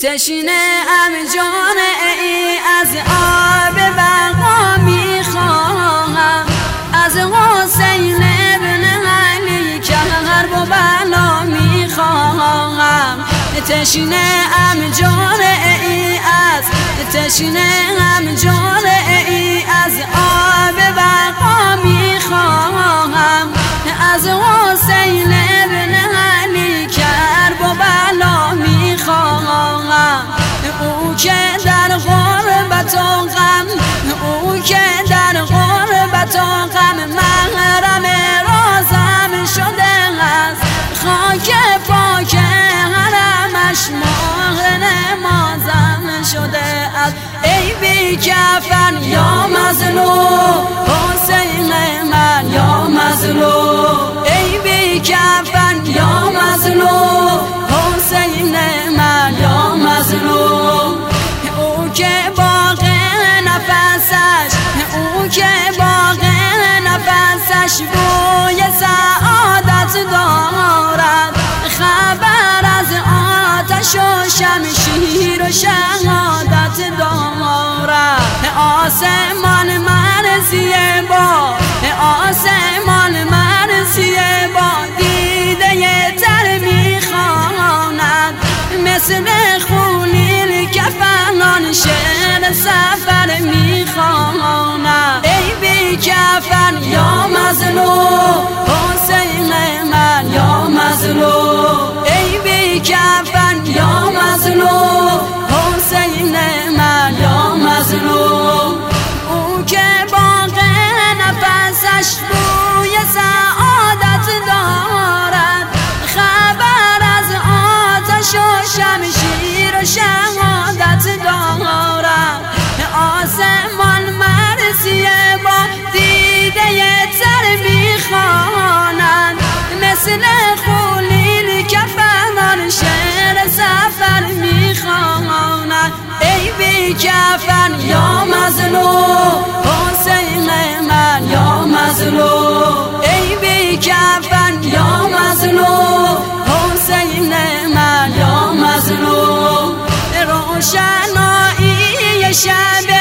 تشنه ام جامعی از آب بقا میخواهم، از حسین ابن علی کرب و بلا میخواهم. تشنه ام جامعی از جامعی از آب بقا میخواهم، از حسین ابن علی کرب و بلا میخواهم. او که در غربت و غم، او که در غربت و غم محرم رازم شده است، خاک پاک حرمش ماه نمازم شده است. ای بی کفن یا مظلوم حسین من یا مظلوم، ای بی کفن یا مظلوم حسین من یا مظلوم. او که باغ نفسش، او که باغ نفسش بوی سعادت دارد، خبر از آتش و شمشیر و شهادت دارد. آسمان مرزیه با، آسمان مرزیه با دیده تر میخواند، مثل خلیل کفنان شعر سفر میخواند. ای بی کفن یا مظلوم حسین من یا مظلوم، ای بی کفن یا مظلوم حسین من یا مظلوم. او که باغ نفسش بوی سعادت دارد، خبر از آتش و شمشیر و شهادت دارد. آسمان مرزیه با دیده تر میخواند، مثل خلیل کفنان شعر سفر میخواند. ای بی کفن یا مظلوم حسین من یا مظلوم، ای بی کفن یا مظلوم حسین من یا مظلوم. روشنایی شب،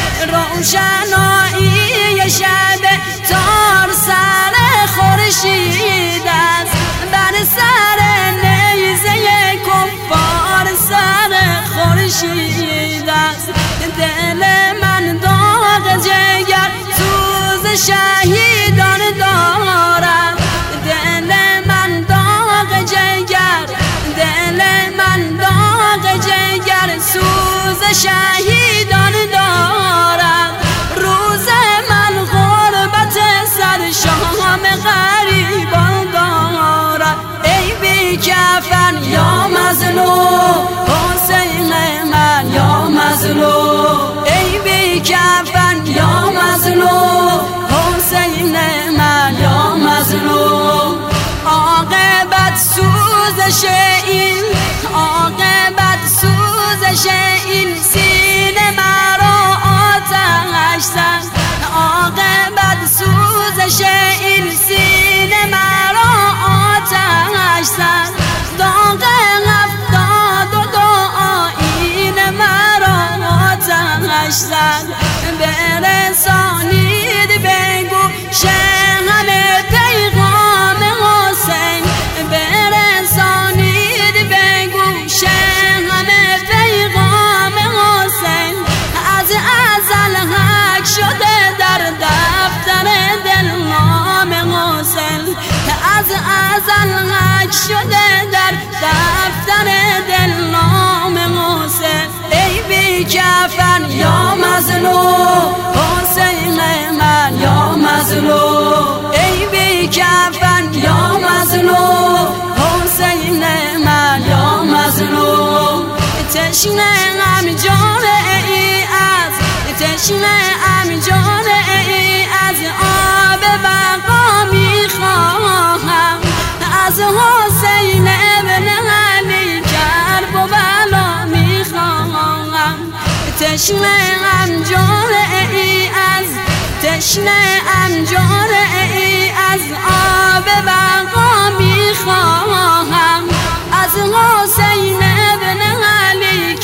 روشنایی شب تار سر خورشید است، بر سر نیزه کفار سر خورشید است. دل من داغ جگر سوز شهیدان دارد، دل من داغ جگر، دل من داغ جگر سوز شهیدان دارد. روز من غربت سر شام غریبان دارد. ای بی کفن یا مظلوم حسین من یا مظلوم، ای بی کفن یا مظلوم حسین من یا مظلوم. عاقبت سوزش این، عاقبت سوزش این سینه مرا آتش زد، عاقبت سوزش این سینه مرا آتش زد. داغ 72 آیین مرا آتش زد. برسانید بگو شهم پیغام حسین، برسانید بگو شهم پیغام حسین. از ازل حق شده در دفتر دل نام حسین، از ازل حق شده در دفتر دل نام حسین. ای بی کفن یا مظلوم حسین من یا مظلوم، ای بی کفن یا مظلوم حسین من یا مظلوم. تشنه ام جامعی از، تشنه ام جامعی از آب بقا میخواهم، از حسین ابن علی کرب و بلا میخواهم. تشنه ام جامعی از، تشنه ام جامعی از آب بقا میخواهم، از حسین ابن علی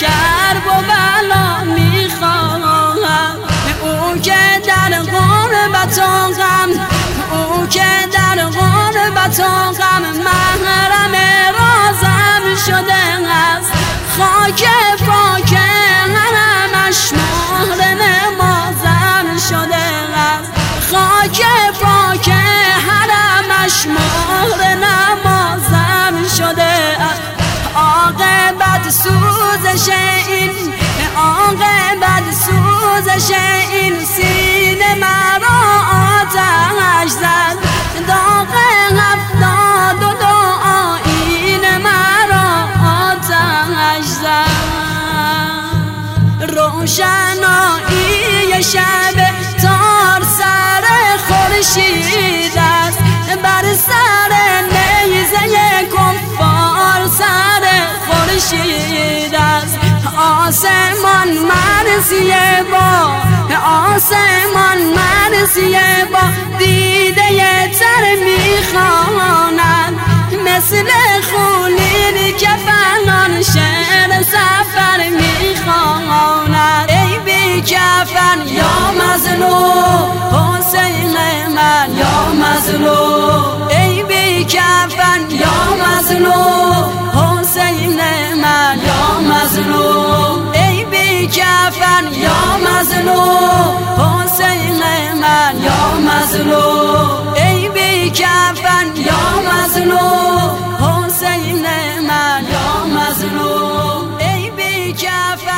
آتش این عاقبت سوزش این سینه مرا آتش زد داغ 72 آیین مرا آتش زد روشنایی شب تار سر خورشید است بر سر نیزه کفار سر خورشید است آسمان مرزیه با آسمان مرزیه با دیده تر میخواند مثل خونین کفنان شعر سفر میخواند ای بی کفن یا مظلوم حسین من یا مظلوم ای بی کفن یا مظلوم حسین من یا مظلوم ای بی کفن یا مظلوم حسین من یا مظلوم ای بی کفن یا مظلوم حسین من یا مظلوم ای بی کفن